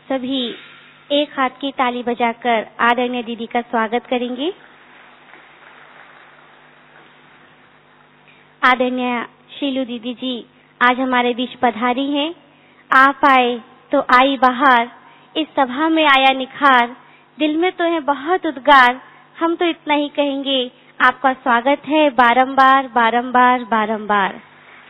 सभी एक हाथ की ताली बजाकर आदरणीय दीदी का स्वागत करेंगे। आदरणीय शीलू दीदी जी आज हमारे बीच पधारी हैं। आप आए तो आई बहार, इस सभा में आया निखार, दिल में तो है बहुत उद्गार, हम तो इतना ही कहेंगे, आपका स्वागत है बारंबार बारंबार बारंबार।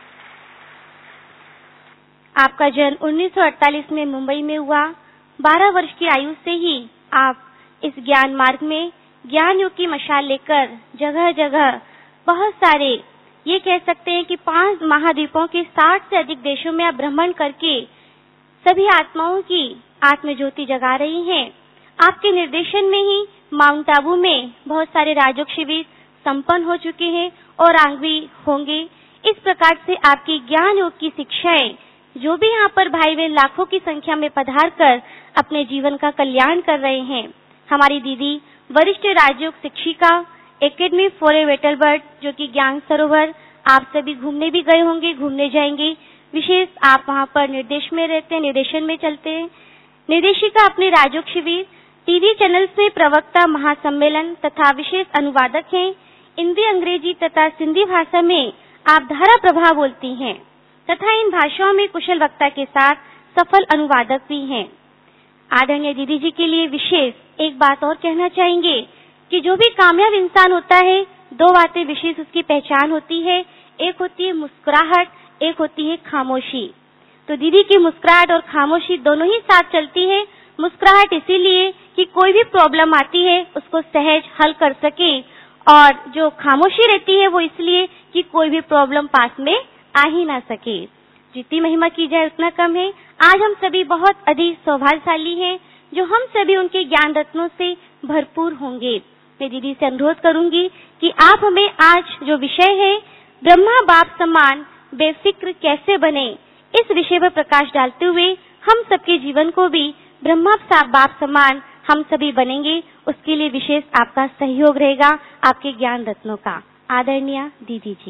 आपका जन्म 1948 में मुंबई में हुआ। 12 वर्ष की आयु से ही आप इस ज्ञान मार्ग में ज्ञान योग की मशाल लेकर जगह जगह बहुत सारे, ये कह सकते हैं कि 5 महाद्वीपों के 60 से अधिक देशों में आप भ्रमण करके सभी आत्माओं की आत्म ज्योति जगा रही हैं। आपके निर्देशन में ही माउंट आबू में बहुत सारे राजयोग शिविर संपन्न हो चुके हैं और आगे भी होंगे। इस प्रकार से आपकी ज्ञान योग की शिक्षाएं जो भी यहाँ पर भाई बहन लाखों की संख्या में पधार कर अपने जीवन का कल्याण कर रहे हैं। हमारी दीदी वरिष्ठ राजयोग शिक्षिका academy for a better world, जो कि ज्ञान सरोवर, आप सभी घूमने भी गए होंगे, घूमने जाएंगे। विशेष आप वहाँ पर निर्देश में रहते हैं, निर्देशन में चलते हैं। निर्देशिका अपने राजयोग शिविर, टीवी चैनल्स में प्रवक्ता महासम्मेलन तथा विशेष अनुवादक हैं। हिंदी, अंग्रेजी तथा सिंधी भाषा में आप धारा प्रभा बोलती हैं तथा इन भाषाओं में कुशल वक्ता के साथ सफल अनुवादक भी हैं। आदरणीय दीदी जी के लिए विशेष एक बात और कहना चाहेंगे कि जो भी कामयाब इंसान होता है, 2 बातें विशेष उसकी पहचान होती है। एक होती है मुस्कुराहट, एक होती है खामोशी। तो दीदी की मुस्कुराहट और खामोशी दोनों ही साथ चलती है। मुस्कुराहट इसीलिए कि कोई भी प्रॉब्लम आती है उसको सहज हल कर सके, और जो खामोशी रहती है वो इसलिए कि कोई भी प्रॉब्लम पास में आ ही ना सके। जितनी महिमा की जाए उतना कम है। आज हम सभी बहुत अधिक सौभाग्यशाली हैं जो हम सभी उनके ज्ञान रत्नों से भरपूर होंगे। मैं दीदी से अनुरोध करूंगी कि आप हमें आज जो विषय है ब्रह्मा बाप समान बेफिक्र कैसे बने, इस विषय पर प्रकाश डालते हुए हम सबके जीवन को भी ब्रह्मा बाप समान हम सभी बनेंगे, उसके लिए विशेष आपका सहयोग रहेगा, आपके ज्ञान रत्नों का। आदरणीय दीदी जी।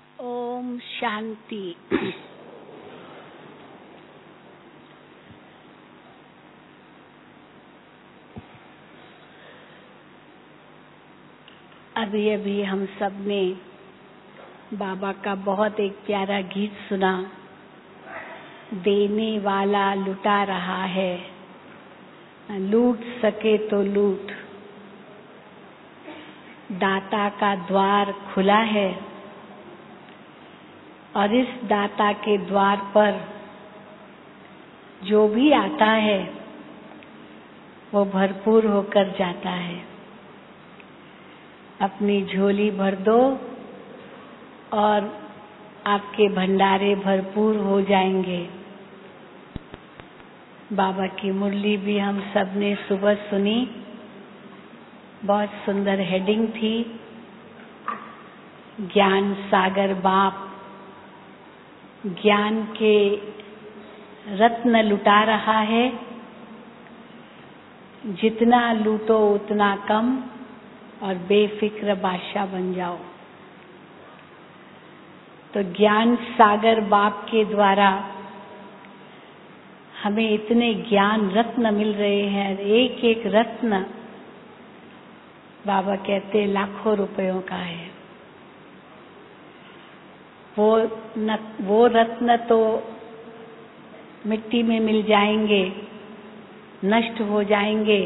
ओम शांति। अभी अभी हम सब ने बाबा का बहुत एक प्यारा गीत सुना, देने वाला लुटा रहा है, लूट सके तो लूट, दाता का द्वार खुला है और इस दाता के द्वार पर जो भी आता है वो भरपूर होकर जाता है। अपनी झोली भर दो और आपके भंडारे भरपूर हो जाएंगे। बाबा की मुरली भी हम सब ने सुबह सुनी, बहुत सुंदर हेडिंग थी, ज्ञान सागर बाप ज्ञान के रत्न लुटा रहा है, जितना लूटो उतना कम और बेफिक्र बादशाह बन जाओ। तो ज्ञान सागर बाप के द्वारा हमें इतने ज्ञान रत्न मिल रहे हैं, एक एक रत्न बाबा कहते लाखों रुपयों का है। वो रत्न तो मिट्टी में मिल जाएंगे, नष्ट हो जाएंगे,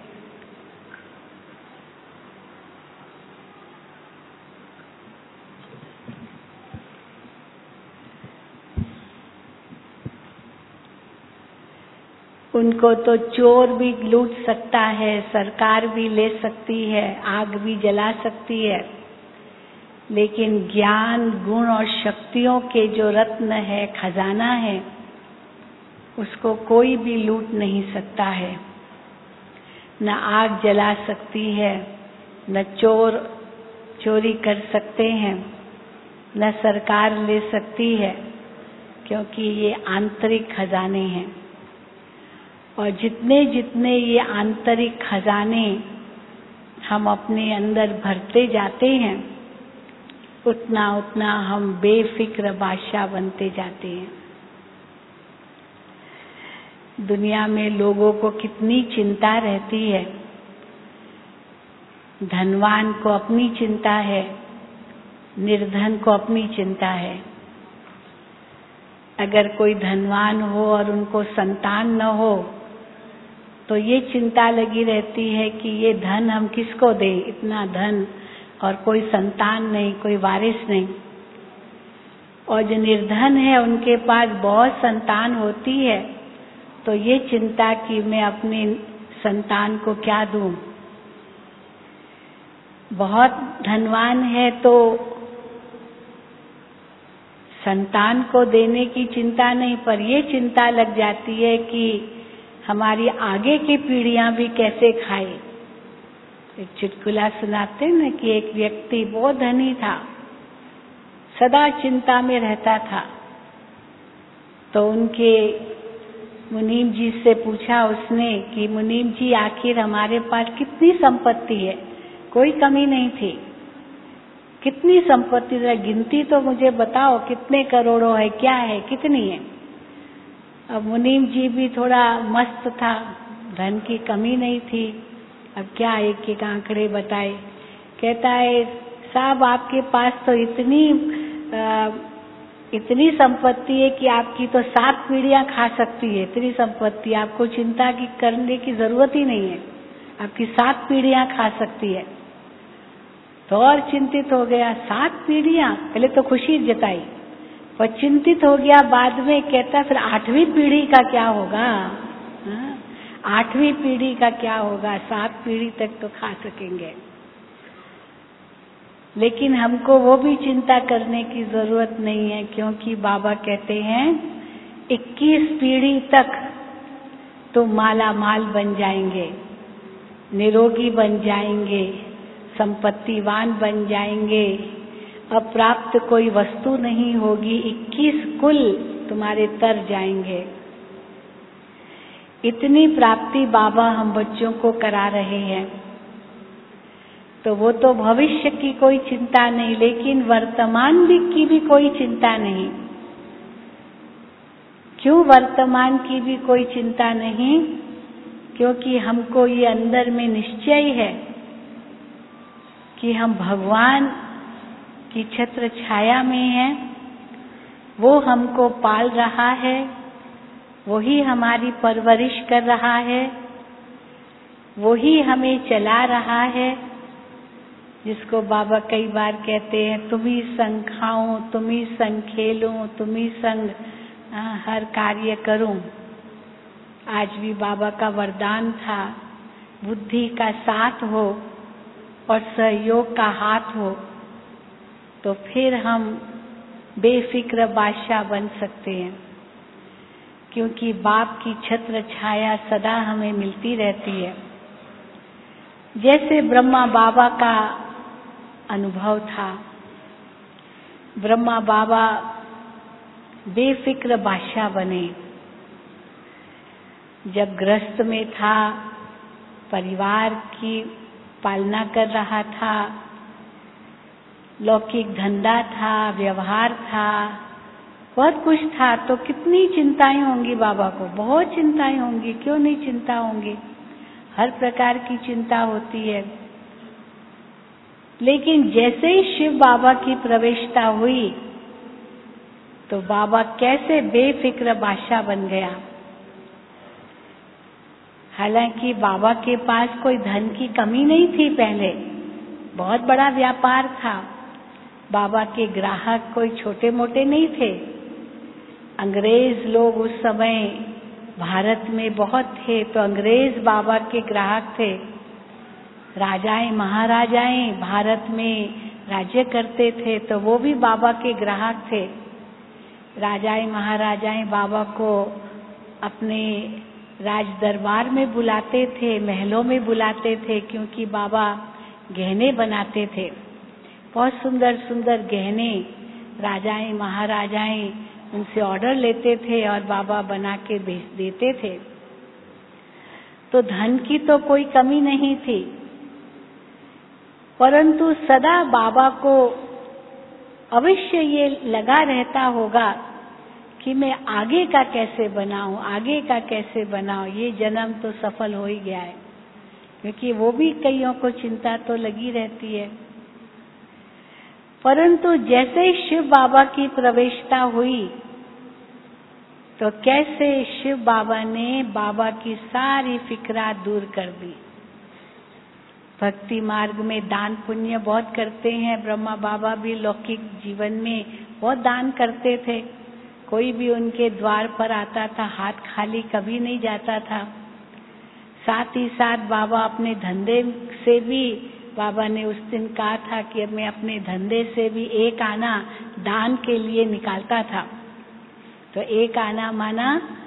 उनको तो चोर भी लूट सकता है, सरकार भी ले सकती है, आग भी जला सकती है, लेकिन ज्ञान गुण और शक्तियों के जो रत्न है, खजाना है, उसको कोई भी लूट नहीं सकता है। न आग जला सकती है, न चोर चोरी कर सकते हैं, न सरकार ले सकती है, क्योंकि ये आंतरिक खजाने हैं। और जितने जितने ये आंतरिक खजाने हम अपने अंदर भरते जाते हैं, उतना उतना हम बेफिक्र बादशाह बनते जाते हैं। दुनिया में लोगों को कितनी चिंता रहती है। धनवान को अपनी चिंता है, निर्धन को अपनी चिंता है। अगर कोई धनवान हो और उनको संतान न हो तो ये चिंता लगी रहती है कि ये धन हम किसको दें, इतना धन और कोई संतान नहीं, कोई वारिस नहीं। और जो निर्धन है उनके पास बहुत संतान होती है तो ये चिंता कि मैं अपने संतान को क्या दूं। बहुत धनवान है तो संतान को देने की चिंता नहीं, पर ये चिंता लग जाती है कि हमारी आगे की पीढ़ियां भी कैसे खाए। एक चुटकुला सुनाते हैं ना कि एक व्यक्ति बहुत धनी था, सदा चिंता में रहता था। तो उनके मुनीम जी से पूछा उसने कि मुनीम जी आखिर हमारे पास कितनी संपत्ति है। कोई कमी नहीं थी, कितनी संपत्ति है, गिनती तो मुझे बताओ, कितने करोड़ों है, क्या है, कितनी है। अब मुनीम जी भी थोड़ा मस्त था, धन की कमी नहीं थी। अब क्या एक एक आंकड़े बताए। कहता है साहब आपके पास तो इतनी संपत्ति है कि आपकी तो 7 पीढ़ियां खा सकती है। इतनी संपत्ति, आपको चिंता की करने की जरूरत ही नहीं है, आपकी 7 पीढ़ियां खा सकती है। तो और चिंतित हो गया, 7 पीढ़ियां, पहले तो खुशी जताई और चिंतित हो गया। बाद में कहता फिर 8वीं पीढ़ी का क्या होगा, 8वीं पीढ़ी का क्या होगा, 7 पीढ़ी तक तो खा सकेंगे। लेकिन हमको वो भी चिंता करने की जरूरत नहीं है, क्योंकि बाबा कहते हैं 21 पीढ़ी तक तो माला माल बन जाएंगे, निरोगी बन जाएंगे, संपत्तिवान बन जाएंगे, अप्राप्त कोई वस्तु नहीं होगी, 21 कुल तुम्हारे तर जाएंगे। इतनी प्राप्ति बाबा हम बच्चों को करा रहे हैं। तो वो तो भविष्य की कोई चिंता नहीं, लेकिन वर्तमान की भी कोई चिंता नहीं। क्यों वर्तमान की भी कोई चिंता नहीं? क्योंकि हमको ये अंदर में निश्चय है कि हम भगवान की छत्र छाया में हैं, वो हमको पाल रहा है, वही हमारी परवरिश कर रहा है, वही हमें चला रहा है। जिसको बाबा कई बार कहते हैं तुम ही संग खाऊं, तुम ही संग खेलूं, तुम ही संग हर कार्य करूं। आज भी बाबा का वरदान था, बुद्धि का साथ हो और सहयोग का हाथ हो तो फिर हम बेफिक्र बादशाह बन सकते हैं। क्योंकि बाप की छत्र छाया सदा हमें मिलती रहती है। जैसे ब्रह्मा बाबा का अनुभव था, ब्रह्मा बाबा बेफिक्र बादशाह बने। जब गृहस्थ में था, परिवार की पालना कर रहा था, लौकिक धंधा था, व्यवहार था, बहुत कुछ था, तो कितनी चिंताएं होंगी बाबा को, बहुत चिंताएं होंगी। क्यों नहीं चिंता होंगी, हर प्रकार की चिंता होती है। लेकिन जैसे ही शिव बाबा की प्रवेशता हुई तो बाबा कैसे बेफिक्र बादशाह बन गया। हालांकि बाबा के पास कोई धन की कमी नहीं थी, पहले बहुत बड़ा व्यापार था। बाबा के ग्राहक कोई छोटे मोटे नहीं थे। अंग्रेज लोग उस समय भारत में बहुत थे, तो अंग्रेज बाबा के ग्राहक थे। राजाएं महाराजाएं भारत में राज्य करते थे, तो वो भी बाबा के ग्राहक थे। राजाएं महाराजाएं बाबा को अपने राज दरबार में बुलाते थे, महलों में बुलाते थे, क्योंकि बाबा गहने बनाते थे। बहुत सुंदर सुंदर गहने राजाएं महाराजाएं उनसे ऑर्डर लेते थे और बाबा बना के भेज देते थे। तो धन की तो कोई कमी नहीं थी, परंतु सदा बाबा को अवश्य ये लगा रहता होगा कि मैं आगे का कैसे बनाऊं, आगे का कैसे बनाऊं। ये जन्म तो सफल हो ही गया है, क्योंकि वो भी कईयों को चिंता तो लगी रहती है। परंतु जैसे ही शिव बाबा की प्रवेशता हुई तो कैसे शिव बाबा ने बाबा की सारी फिक्रा दूर कर दी। भक्ति मार्ग में दान पुण्य बहुत करते हैं। ब्रह्मा बाबा भी लौकिक जीवन में बहुत दान करते थे। कोई भी उनके द्वार पर आता था हाथ खाली कभी नहीं जाता था। साथ ही साथ बाबा अपने धंधे से भी, बाबा ने उस दिन कहा था कि मैं अपने धंधे से भी एक आना दान के लिए निकालता था। तो एक आना माना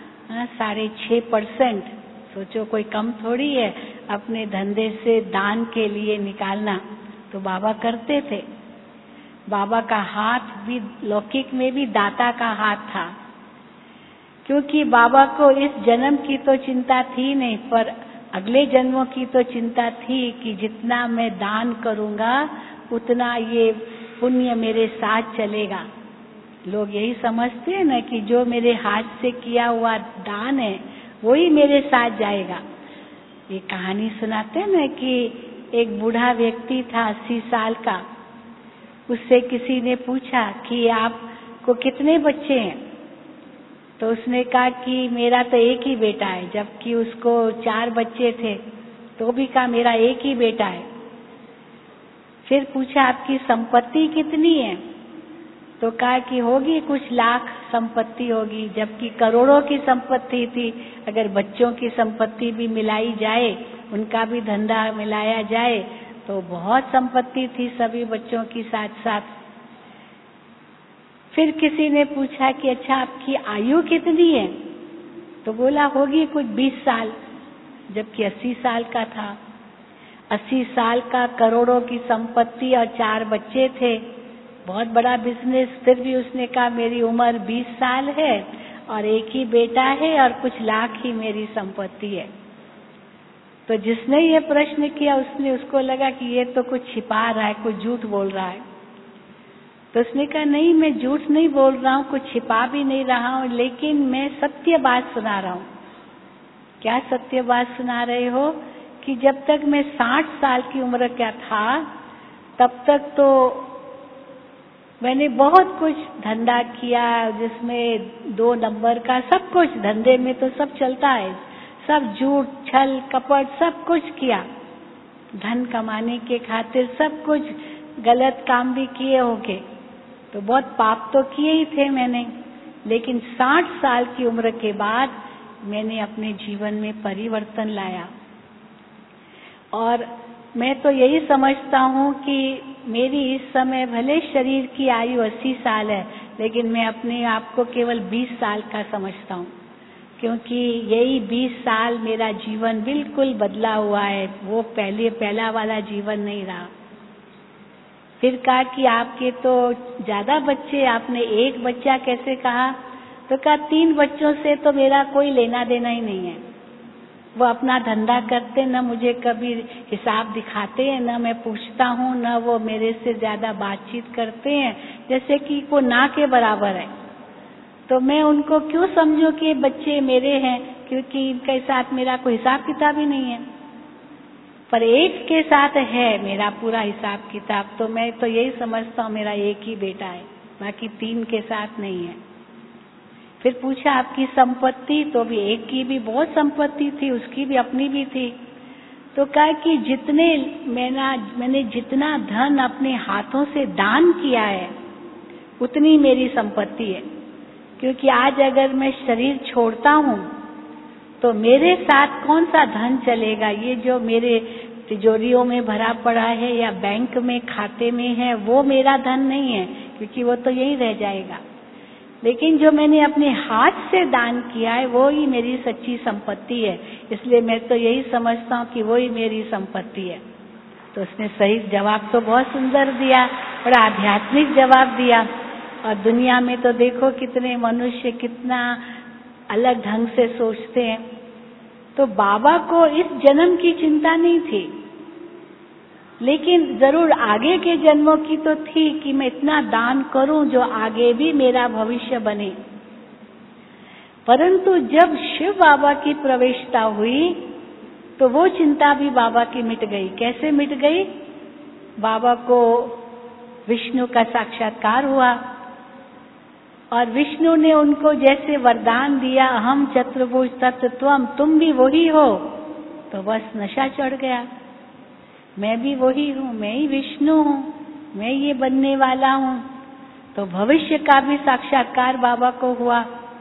6.5%। सोचो कोई कम थोड़ी है अपने धंधे से दान के लिए निकालना। तो बाबा करते थे। बाबा का हाथ भी लौकिक में भी दाता का हाथ था, क्योंकि बाबा को इस जन्म की तो चिंता थी नहीं, पर अगले जन्मों की तो चिंता थी कि जितना मैं दान करूंगा उतना ये पुण्य मेरे साथ चलेगा। लोग यही समझते हैं ना कि जो मेरे हाथ से किया हुआ दान है वही मेरे साथ जाएगा। ये कहानी सुनाते हैं ना कि एक बूढ़ा व्यक्ति था 80 साल का। उससे किसी ने पूछा कि आपको कितने बच्चे हैं? तो उसने कहा कि मेरा तो एक ही बेटा है, जबकि उसको 4 बच्चे थे। तो भी कहा मेरा एक ही बेटा है। फिर पूछा आपकी संपत्ति कितनी है? तो कहा कि होगी कुछ लाख संपत्ति होगी, जबकि करोड़ों की संपत्ति थी। अगर बच्चों की संपत्ति भी मिलाई जाए, उनका भी धंधा मिलाया जाए तो बहुत संपत्ति थी सभी बच्चों की साथ साथ। फिर किसी ने पूछा कि अच्छा आपकी आयु कितनी है? तो बोला होगी कुछ 20 साल, जबकि 80 साल का था। 80 साल का, करोड़ों की संपत्ति और 4 बच्चे थे, बहुत बड़ा बिजनेस। फिर भी उसने कहा मेरी उम्र 20 साल है और एक ही बेटा है और कुछ लाख ही मेरी संपत्ति है। तो जिसने ये प्रश्न किया उसको लगा कि ये तो कुछ छिपा रहा है, कुछ झूठ बोल रहा है। तो उसने कहा नहीं, मैं झूठ नहीं बोल रहा हूँ, कुछ छिपा भी नहीं रहा हूँ, लेकिन मैं सत्य बात सुना रहा हूँ। क्या सत्य बात सुना रहे हो? कि जब तक मैं 60 साल की उम्र का था तब तक तो मैंने बहुत कुछ धंधा किया, जिसमें 2 नंबर का सब कुछ, धंधे में तो सब चलता है, सब झूठ छल कपट सब कुछ किया। धन कमाने के खातिर सब कुछ गलत काम भी किए होंगे, तो बहुत पाप तो किए ही थे मैंने। लेकिन 60 साल की उम्र के बाद मैंने अपने जीवन में परिवर्तन लाया। और मैं तो यही समझता हूँ कि मेरी इस समय भले शरीर की आयु 80 साल है, लेकिन मैं अपने आप को केवल 20 साल का समझता हूँ, क्योंकि यही 20 साल मेरा जीवन बिल्कुल बदला हुआ है। वो पहला वाला जीवन नहीं रहा। फिर कहा कि आपके तो ज्यादा बच्चे, आपने एक बच्चा कैसे कहा? तो कहा 3 बच्चों से तो मेरा कोई लेना देना ही नहीं है। वो अपना धंधा करते, न मुझे कभी हिसाब दिखाते हैं, न मैं पूछता हूँ, न वो मेरे से ज्यादा बातचीत करते हैं, जैसे कि वो ना के बराबर है। तो मैं उनको क्यों समझूं कि ये बच्चे मेरे हैं, क्योंकि इनके साथ मेरा कोई हिसाब किताब ही नहीं है। पर एक के साथ है मेरा पूरा हिसाब किताब, तो मैं तो यही समझता हूँ मेरा एक ही बेटा है, बाकी 3 के साथ नहीं है। फिर पूछा आपकी संपत्ति, तो भी एक की भी बहुत संपत्ति थी, उसकी भी अपनी भी थी। तो कहा कि जितने मैंने जितना धन अपने हाथों से दान किया है उतनी मेरी संपत्ति है, क्योंकि आज अगर मैं शरीर छोड़ता हूँ तो मेरे साथ कौन सा धन चलेगा? ये जो मेरे तिजोरियों में भरा पड़ा है या बैंक में खाते में है वो मेरा धन नहीं है, क्योंकि वो तो यही रह जाएगा। लेकिन जो मैंने अपने हाथ से दान किया है वो ही मेरी सच्ची संपत्ति है। इसलिए मैं तो यही समझता हूँ कि वो ही मेरी संपत्ति है। तो उसने सही जवाब तो बहुत सुंदर दिया और आध्यात्मिक जवाब दिया। और दुनिया में तो देखो कितने मनुष्य कितना अलग ढंग से सोचते हैं। तो बाबा को इस जन्म की चिंता नहीं थी, लेकिन जरूर आगे के जन्मों की तो थी कि मैं इतना दान करूं जो आगे भी मेरा भविष्य बने। परंतु जब शिव बाबा की प्रवेशता हुई तो वो चिंता भी बाबा की मिट गई। कैसे मिट गई? बाबा को विष्णु का साक्षात्कार हुआ और विष्णु ने उनको जैसे वरदान दिया, अहम चतुर्भुज तत्त्वम, तुम भी वही हो, तो बस नशा चढ़ गया। मैं भी वही हूँ, मैं ही विष्णु हूँ, मैं ये बनने वाला हूँ। तो भविष्य का भी साक्षात्कार बाबा को हुआ।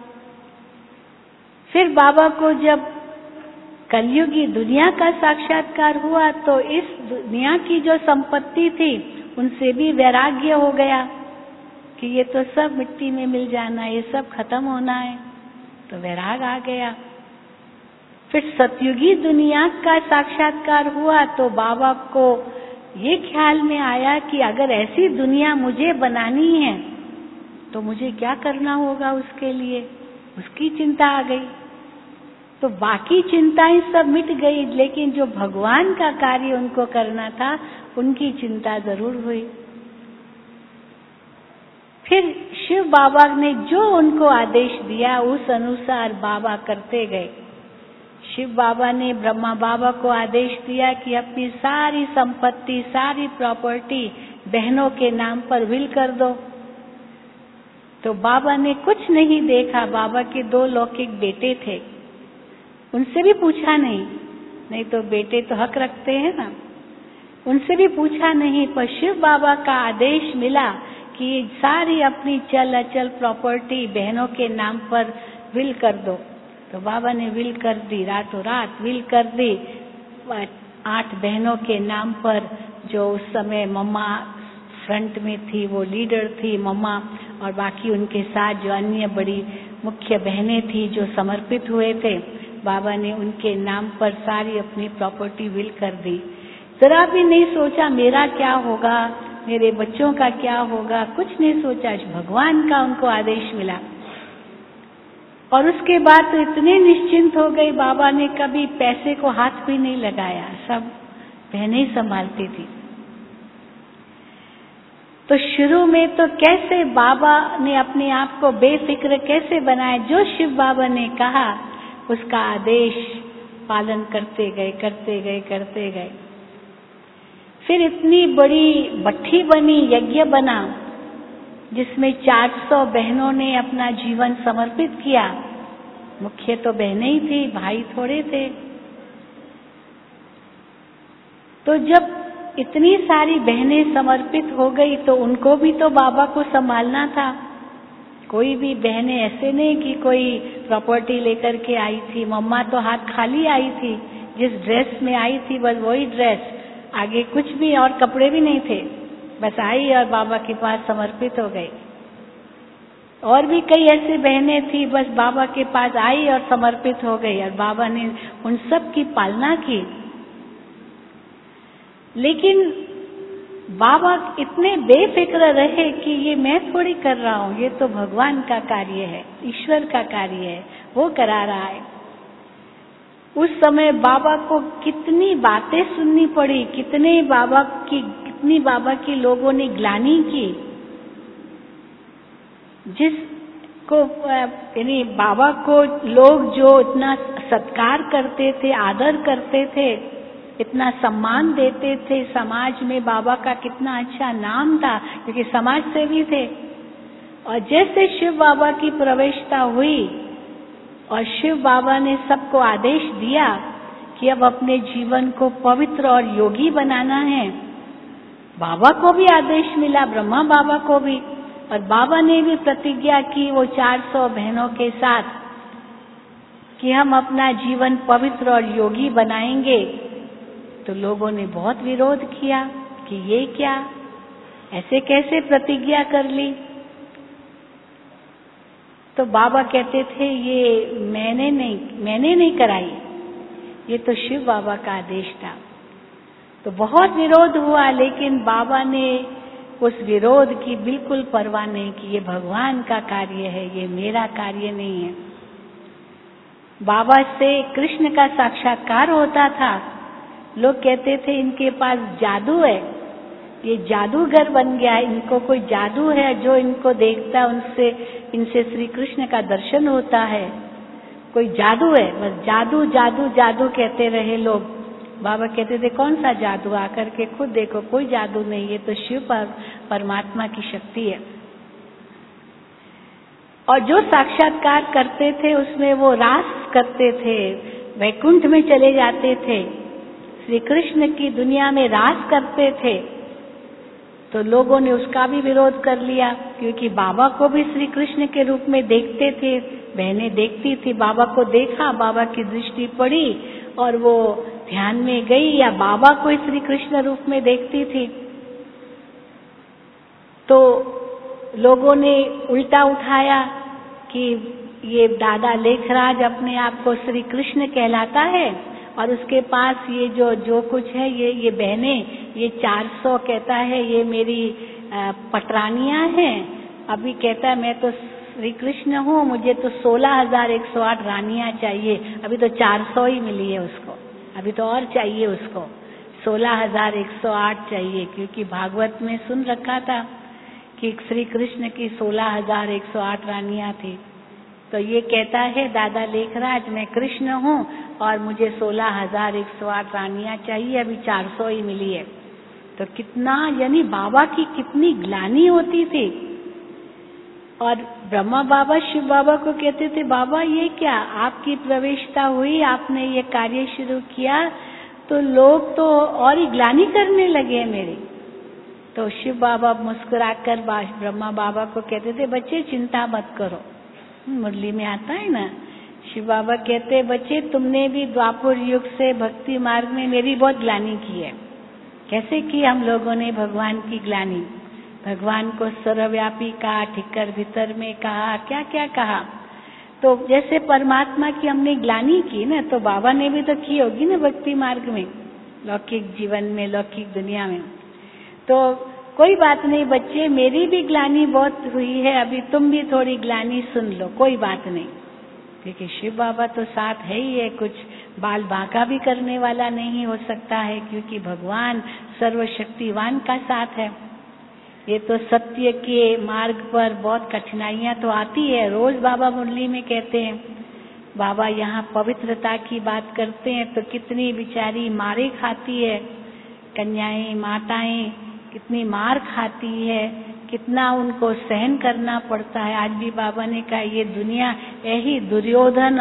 फिर बाबा को जब कलयुगी दुनिया का साक्षात्कार हुआ तो इस दुनिया की जो संपत्ति थी उनसे भी वैराग्य हो गया कि ये तो सब मिट्टी में मिल जाना है, ये सब खत्म होना है, तो वैराग आ गया। फिर सतयुगी दुनिया का साक्षात्कार हुआ तो बाबा को ये ख्याल में आया कि अगर ऐसी दुनिया मुझे बनानी है तो मुझे क्या करना होगा उसके लिए, उसकी चिंता आ गई। तो बाकी चिंताएं सब मिट गई, लेकिन जो भगवान का कार्य उनको करना था उनकी चिंता जरूर हुई। फिर शिव बाबा ने जो उनको आदेश दिया उस अनुसार बाबा करते गए। शिव बाबा ने ब्रह्मा बाबा को आदेश दिया कि अपनी सारी संपत्ति, सारी प्रॉपर्टी बहनों के नाम पर विल कर दो। तो बाबा ने कुछ नहीं देखा। बाबा के 2 लौकिक बेटे थे, उनसे भी पूछा नहीं तो बेटे तो हक रखते हैं ना, उनसे भी पूछा नहीं। पर शिव बाबा का आदेश मिला कि सारी अपनी चल अचल प्रॉपर्टी बहनों के नाम पर विल कर दो। तो बाबा ने विल कर दी, रातों रात विल कर दी। 8 बहनों के नाम पर, जो उस समय मम्मा फ्रंट में थी, वो लीडर थी मम्मा, और बाकी उनके साथ जो अन्य बड़ी मुख्य बहनें थी जो समर्पित हुए थे, बाबा ने उनके नाम पर सारी अपनी प्रॉपर्टी विल कर दी। जरा भी नहीं सोचा मेरा क्या होगा, मेरे बच्चों का क्या होगा, कुछ नहीं सोचा। भगवान का उनको आदेश मिला और उसके बाद तो इतने निश्चिंत हो गए, बाबा ने कभी पैसे को हाथ भी नहीं लगाया, सब बहनें ही संभालती थी। तो शुरू में तो कैसे बाबा ने अपने आप को बेफिक्र कैसे बनाया, जो शिव बाबा ने कहा उसका आदेश पालन करते गए। फिर इतनी बड़ी भट्ठी बनी, यज्ञ बना, जिसमें 400 बहनों ने अपना जीवन समर्पित किया। मुख्य तो बहनें ही थी, भाई थोड़े थे। तो जब इतनी सारी बहनें समर्पित हो गई तो उनको भी तो बाबा को संभालना था। कोई भी बहनें ऐसे नहीं कि कोई प्रॉपर्टी लेकर के आई थी। मम्मा तो हाथ खाली आई थी, जिस ड्रेस में आई थी बस वही ड्रेस, आगे कुछ भी और कपड़े भी नहीं थे, बस आई और बाबा के पास समर्पित हो गई। और भी कई ऐसी बहनें थी, बस बाबा के पास आई और समर्पित हो गई और बाबा ने उन सब की पालना की। लेकिन बाबा इतने बेफिक्र रहे कि ये मैं थोड़ी कर रहा हूँ, ये तो भगवान का कार्य है, ईश्वर का कार्य है, वो करा रहा है। उस समय बाबा को कितनी बातें सुननी पड़ी, कितनी बाबा की लोगों ने ग्लानि की, जिसको यानी बाबा को लोग जो इतना सत्कार करते थे, आदर करते थे, इतना सम्मान देते थे, समाज में बाबा का कितना अच्छा नाम था क्योंकि समाज सेवी थे। और जैसे शिव बाबा की प्रवेशता हुई और शिव बाबा ने सबको आदेश दिया कि अब अपने जीवन को पवित्र और योगी बनाना है, बाबा को भी आदेश मिला, ब्रह्मा बाबा को भी, और बाबा ने भी प्रतिज्ञा की वो 400 बहनों के साथ कि हम अपना जीवन पवित्र और योगी बनाएंगे। तो लोगों ने बहुत विरोध किया कि ये क्या, ऐसे कैसे प्रतिज्ञा कर ली। तो बाबा कहते थे ये मैंने नहीं कराई, ये तो शिव बाबा का आदेश था। तो बहुत विरोध हुआ, लेकिन बाबा ने उस विरोध की बिल्कुल परवाह नहीं की। ये भगवान का कार्य है, ये मेरा कार्य नहीं है। बाबा से कृष्ण का साक्षात्कार होता था। लोग कहते थे इनके पास जादू है, ये जादूगर बन गया, इनको कोई जादू है, जो इनको देखता है इनसे श्री कृष्ण का दर्शन होता है। कोई जादू है, बस जादू जादू जादू कहते रहे लोग। बाबा कहते थे कौन सा जादू, आकर के खुद देखो कोई जादू नहीं, ये तो शिव परमात्मा की शक्ति है। और जो साक्षात्कार करते थे उसमें वो रास करते थे, वैकुंठ में चले जाते थे, श्री कृष्ण की दुनिया में रास करते थे। तो लोगों ने उसका भी विरोध कर लिया, क्योंकि बाबा को भी श्री कृष्ण के रूप में देखते थे, बहनें देखती थी, बाबा को देखा, बाबा की दृष्टि पड़ी और वो ध्यान में गई या बाबा को श्री कृष्ण रूप में देखती थी। तो लोगों ने उल्टा उठाया कि ये दादा लेखराज अपने आप को श्री कृष्ण कहलाता है और उसके पास ये जो कुछ है, ये बहनें, ये 400 कहता है ये मेरी पटरानियां हैं। अभी कहता है मैं तो श्री कृष्ण हूँ, मुझे तो 16,108 रानियां चाहिए। अभी तो 400 ही मिली है उसको, अभी तो और चाहिए उसको, 16,108 चाहिए, क्योंकि भागवत में सुन रखा था कि श्री कृष्ण की 16,108 रानियां थी। तो ये कहता है दादा लेखराज मैं कृष्ण हूँ और मुझे 16,108 रानियां चाहिए, अभी 400 ही मिली है। तो कितना, यानी बाबा की कितनी ग्लानि होती थी। और ब्रह्मा बाबा शिव बाबा को कहते थे बाबा ये क्या, आपकी प्रवेशता हुई, आपने ये कार्य शुरू किया तो लोग तो और ही ग्लानि करने लगे मेरी। तो शिव बाबा मुस्कुराकर ब्रह्मा बाबा को कहते थे बच्चे चिंता मत करो। मुरली में आता है ना, शिव बाबा कहते बच्चे तुमने भी द्वापर युग से भक्ति मार्ग में मेरी बहुत ग्लानि की है। कैसे की हम लोगों ने भगवान की ग्लानि, भगवान को सर्वव्यापी कहा, ठिक्कर भीतर में कहा, क्या क्या कहा। तो जैसे परमात्मा की हमने ग्लानि की ना, तो बाबा ने भी तो की होगी ना भक्ति मार्ग में, लौकिक जीवन में, लौकिक दुनिया में। तो कोई बात नहीं बच्चे, मेरी भी ग्लानि बहुत हुई है, अभी तुम भी थोड़ी ग्लानि सुन लो, कोई बात नहीं। क्योंकि शिव बाबा तो साथ है ही है, कुछ बाल बांका भी करने वाला नहीं हो सकता है, क्योंकि भगवान सर्वशक्तिवान का साथ है। ये तो सत्य के मार्ग पर बहुत कठिनाइयां तो आती है, रोज बाबा मुरली में कहते हैं। बाबा यहाँ पवित्रता की बात करते हैं तो कितनी बेचारी मारे खाती है, कन्याएं माताएं कितनी मार खाती है, कितना उनको सहन करना पड़ता है। आज भी बाबा ने कहा ये दुनिया यही दुर्योधन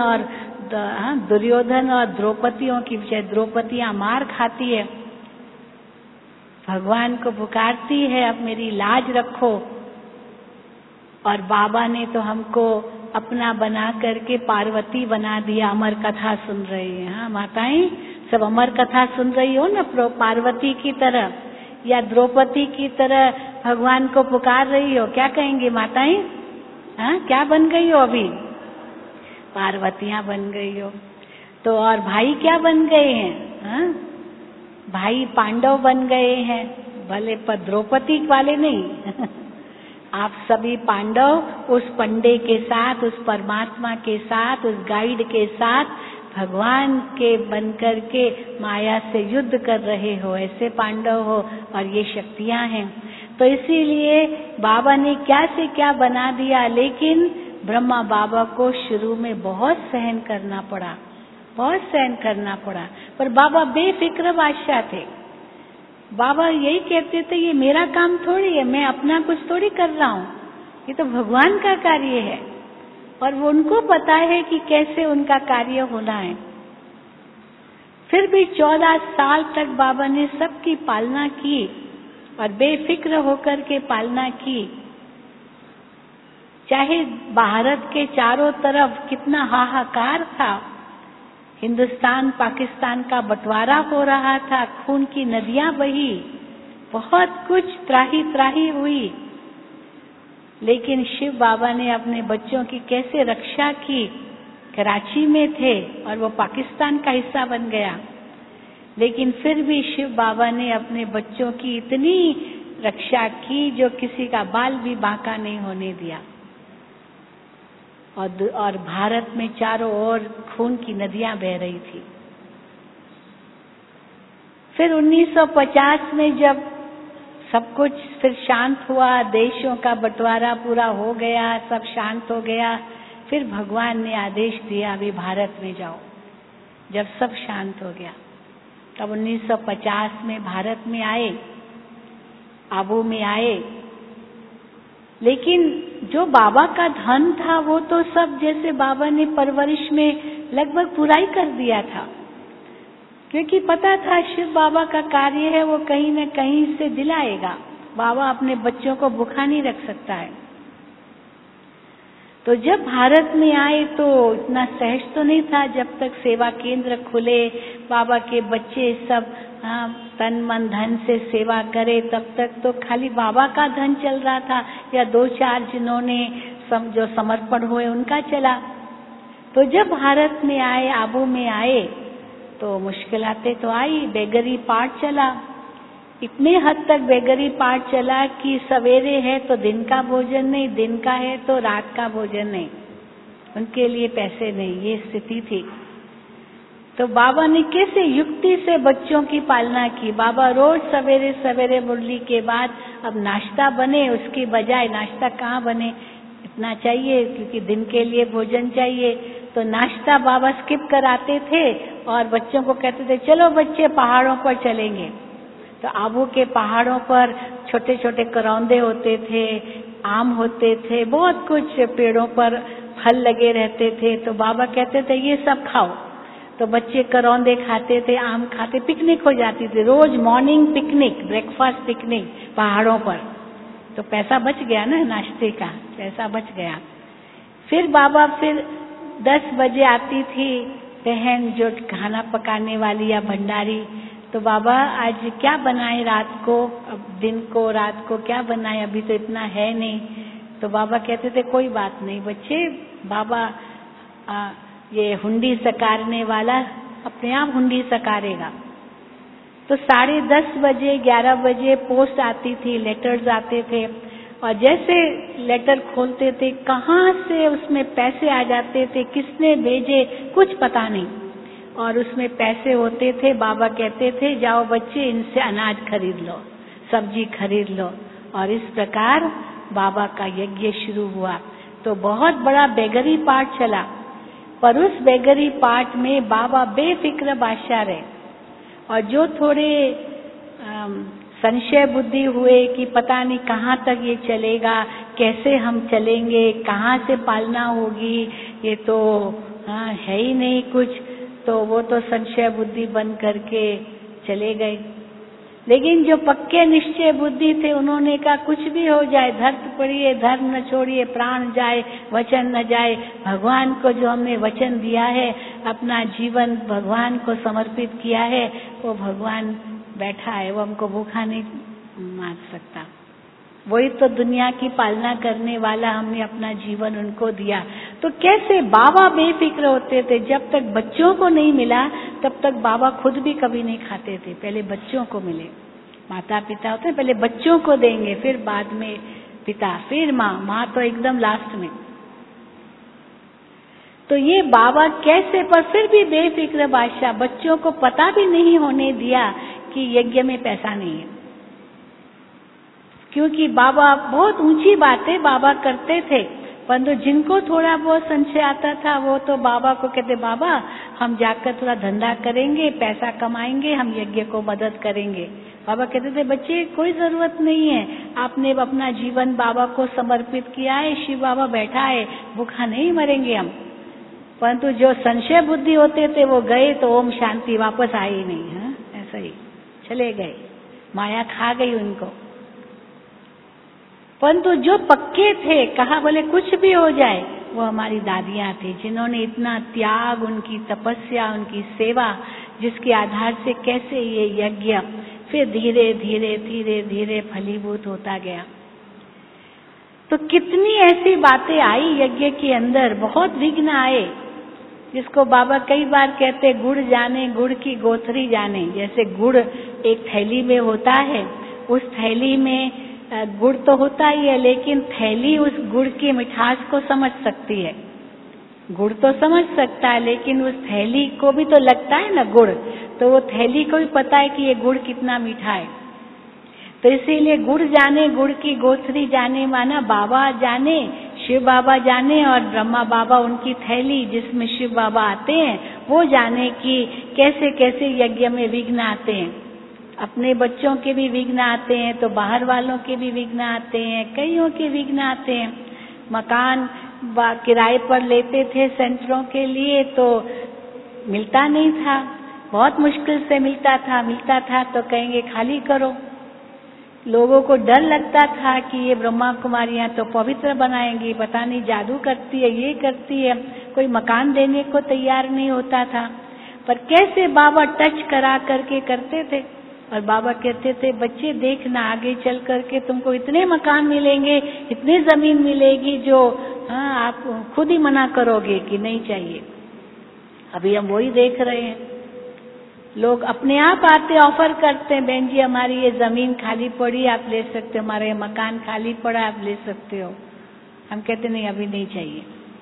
और द्रौपदियों की, द्रौपदियां मार खाती है, भगवान को पुकारती है अब मेरी लाज रखो। और बाबा ने तो हमको अपना बना करके पार्वती बना दिया। अमर कथा सुन रही है, हाँ माताएं सब अमर कथा सुन रही हो ना, पार्वती की तरह या द्रौपदी की तरह भगवान को पुकार रही हो। क्या कहेंगे माताएं, हाँ क्या बन गई हो अभी, पार्वतियां बन गई हो। तो और भाई क्या बन गए हैं, हाँ भाई पांडव बन गए हैं, भले पर द्रौपदी वाले नहीं आप सभी पांडव उस पंडे के साथ, उस परमात्मा के साथ, उस गाइड के साथ भगवान के बनकर के माया से युद्ध कर रहे हो, ऐसे पांडव हो और ये शक्तियां हैं। तो इसीलिए बाबा ने क्या से क्या बना दिया, लेकिन ब्रह्मा बाबा को शुरू में बहुत सहन करना पड़ा, बहुत सहन करना पड़ा। पर बाबा बेफिक्र बादशाह थे। बाबा यही कहते थे ये मेरा काम थोड़ी है, मैं अपना कुछ थोड़ी कर रहा हूँ, ये तो भगवान का कार्य है। और वो उनको पता है कि कैसे उनका कार्य होना है। फिर भी 14 साल तक बाबा ने सबकी पालना की और बेफिक्र होकर के पालना की। चाहे भारत के चारों तरफ कितना हाहाकार था, हिंदुस्तान पाकिस्तान का बंटवारा हो रहा था, खून की नदियां बही, बहुत कुछ त्राही त्राही हुई, लेकिन शिव बाबा ने अपने बच्चों की कैसे रक्षा की। कराची में थे और वो पाकिस्तान का हिस्सा बन गया, लेकिन फिर भी शिव बाबा ने अपने बच्चों की इतनी रक्षा की जो किसी का बाल भी बांका नहीं होने दिया। और भारत में चारों ओर खून की नदियां बह रही थी। फिर 1950 में जब सब कुछ फिर शांत हुआ, देशों का बंटवारा पूरा हो गया, सब शांत हो गया, फिर भगवान ने आदेश दिया अभी भारत में जाओ। जब सब शांत हो गया तब 1950 में भारत में आए, आबू में आए। लेकिन जो बाबा का धन था वो तो सब जैसे बाबा ने परवरिश में लगभग पूरा ही कर दिया था, क्योंकि पता था शिव बाबा का कार्य है, वो कहीं न कहीं से दिलाएगा। बाबा अपने बच्चों को भूखा नहीं रख सकता है। तो जब भारत में आए तो इतना सहज तो नहीं था, जब तक सेवा केंद्र खुले, बाबा के बच्चे सब तन मन धन से सेवा करे, तब तक तो खाली बाबा का धन चल रहा था या 2-4 जिन्होंने जो समर्पण हुए उनका चला। तो जब भारत में आए, आबू में आए, तो मुश्किलातें तो आई, बेगरी पाठ चला। इतने हद तक बेगरी पाठ चला कि सवेरे है तो दिन का भोजन नहीं, दिन का है तो रात का भोजन नहीं, उनके लिए पैसे नहीं, ये स्थिति थी। तो बाबा ने कैसे युक्ति से बच्चों की पालना की। बाबा रोज सवेरे सवेरे मुरली के बाद अब नाश्ता बने, उसकी बजाय नाश्ता कहाँ बने, इतना चाहिए क्योंकि दिन के लिए भोजन चाहिए, तो नाश्ता बाबा स्किप कराते थे और बच्चों को कहते थे चलो बच्चे पहाड़ों पर चलेंगे। तो आबू के पहाड़ों पर छोटे छोटे करौंदे होते थे, आम होते थे, बहुत कुछ पेड़ों पर फल लगे रहते थे। तो बाबा कहते थे ये सब खाओ। तो बच्चे करौंदे खाते थे, आम खाते, पिकनिक हो जाती थी, रोज मॉर्निंग पिकनिक, ब्रेकफास्ट पिकनिक पहाड़ों पर। तो पैसा बच गया ना, नाश्ते का पैसा बच गया। फिर बाबा फिर 10 बजे आती थी बहन जो खाना पकाने वाली या भंडारी, तो बाबा आज क्या बनाए रात को, अब दिन को रात को क्या बनाए, अभी तो इतना है नहीं। तो बाबा कहते थे कोई बात नहीं बच्चे, बाबा ये हुंडी सकारने वाला अपने आप हुंडी सकारेगा। तो 10:30 बजे 11 बजे पोस्ट आती थी, लेटर्स आते थे, और जैसे लेटर खोलते थे कहाँ से उसमें पैसे आ जाते थे, किसने भेजे कुछ पता नहीं, और उसमें पैसे होते थे। बाबा कहते थे जाओ बच्चे इनसे अनाज खरीद लो, सब्जी खरीद लो, और इस प्रकार बाबा का यज्ञ शुरू हुआ। तो बहुत बड़ा बेगरी पाठ चला, पर उस बेगरी पाठ में बाबा बेफिक्र बादशाह रहे, और जो थोड़े संशय बुद्धि हुए कि पता नहीं कहाँ तक ये चलेगा, कैसे हम चलेंगे, कहाँ से पालना होगी, ये तो है ही नहीं कुछ, तो वो तो संशय बुद्धि बन करके चले गए। लेकिन जो पक्के निश्चय बुद्धि थे उन्होंने कहा कुछ भी हो जाए, धर्त पड़िए, धर्म न छोड़िए, प्राण जाए वचन न जाए, भगवान को जो हमने वचन दिया है, अपना जीवन भगवान को समर्पित किया है, वो भगवान बैठा है, वो हमको भूखा नहीं मार सकता। वही तो दुनिया की पालना करने वाला, हमने अपना जीवन उनको दिया। तो कैसे बाबा बेफिक्र होते थे, जब तक बच्चों को नहीं मिला तब तक बाबा खुद भी कभी नहीं खाते थे, पहले बच्चों को मिले। माता पिता होते हैं पहले बच्चों को देंगे, फिर बाद में पिता, फिर माँ तो एकदम लास्ट में। तो ये बाबा कैसे, पर फिर भी बेफिक्र बादशाह, बच्चों को पता भी नहीं होने दिया कि यज्ञ में पैसा नहीं है, क्योंकि बाबा बहुत ऊंची बातें बाबा करते थे, परंतु जिनको थोड़ा बहुत संशय आता था वो तो बाबा को कहते बाबा हम जाकर थोड़ा धंधा करेंगे, पैसा कमाएंगे, हम यज्ञ को मदद करेंगे। बाबा कहते थे बच्चे कोई जरूरत नहीं है, आपने अपना जीवन बाबा को समर्पित किया है, शिव बाबा बैठा है, भूखा नहीं मरेंगे हम। परंतु जो संशय बुद्धि होते थे वो गए तो ओम शांति, वापस आए ही नहीं, है ऐसा ही चले गए, माया खा गई उनको। परंतु जो पक्के थे, कहा बोले कुछ भी हो जाए, वो हमारी दादियां थी, जिन्होंने इतना त्याग, उनकी तपस्या, उनकी सेवा, जिसके आधार से कैसे ये यज्ञ फिर धीरे धीरे धीरे धीरे फलीभूत होता गया। तो कितनी ऐसी बातें आई यज्ञ के अंदर, बहुत विघ्न आए, जिसको बाबा कई बार कहते गुड़ जाने गुड़ की गोथरी जाने। जैसे गुड़ एक थैली में होता है, उस थैली में गुड़ तो होता ही है, लेकिन थैली उस गुड़ की मिठास को समझ सकती है। गुड़ तो समझ सकता है, लेकिन उस थैली को भी तो लगता है ना गुड़, तो वो थैली को भी पता है कि ये गुड़ कितना मीठा है। तो इसीलिए गुड़ जाने गुड़ की गोथरी जाने, माना बाबा जाने, शिव बाबा जाने और ब्रह्मा बाबा उनकी थैली जिसमें शिव बाबा आते हैं वो जाने कि कैसे कैसे यज्ञ में विघ्न आते हैं। अपने बच्चों के भी विघ्न आते हैं तो बाहर वालों के भी विघ्न आते हैं, कईयों के विघ्न आते हैं। मकान किराए पर लेते थे सेंटरों के लिए तो मिलता नहीं था, बहुत मुश्किल से मिलता था तो कहेंगे खाली करो। लोगों को डर लगता था कि ये ब्रह्मा कुमारियां तो पवित्र बनाएंगी, पता नहीं जादू करती है, ये करती है, कोई मकान देने को तैयार नहीं होता था। पर कैसे बाबा टच करा करके करते थे और बाबा कहते थे बच्चे देखना आगे चल करके तुमको इतने मकान मिलेंगे, इतनी जमीन मिलेगी जो आप खुद ही मना करोगे कि नहीं चाहिए। अभी हम वही देख रहे हैं, लोग अपने आप आते ऑफर करते हैं, बहन जी हमारी ये जमीन खाली पड़ी आप ले सकते हो, हमारा ये मकान खाली पड़ा आप ले सकते हो। हम कहते नहीं अभी नहीं चाहिए।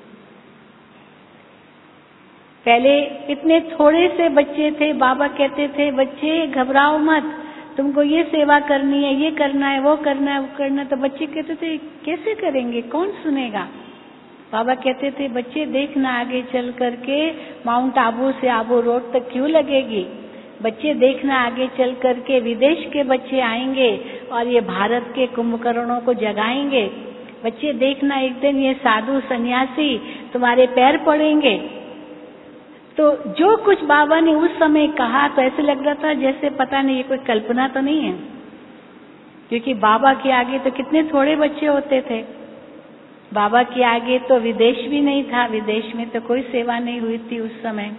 पहले इतने थोड़े से बच्चे थे, बाबा कहते थे बच्चे घबराओ मत, तुमको ये सेवा करनी है, ये करना है, वो करना है, वो करना है। तो बच्चे कहते थे कैसे करेंगे, कौन सुनेगा। बाबा कहते थे बच्चे देखना आगे चल करके माउंट आबू से आबू रोड तक क्यों लगेगी, बच्चे देखना आगे चल करके विदेश के बच्चे आएंगे और ये भारत के कुंभकर्णों को जगाएंगे। बच्चे देखना एक दिन ये साधु सन्यासी तुम्हारे पैर पड़ेंगे। तो जो कुछ बाबा ने उस समय कहा तो ऐसे लग रहा था जैसे पता नहीं ये कोई कल्पना तो नहीं है, क्योंकि बाबा के आगे तो कितने थोड़े बच्चे होते थे। बाबा के आगे तो विदेश भी नहीं था, विदेश में तो कोई सेवा नहीं हुई थी उस समय।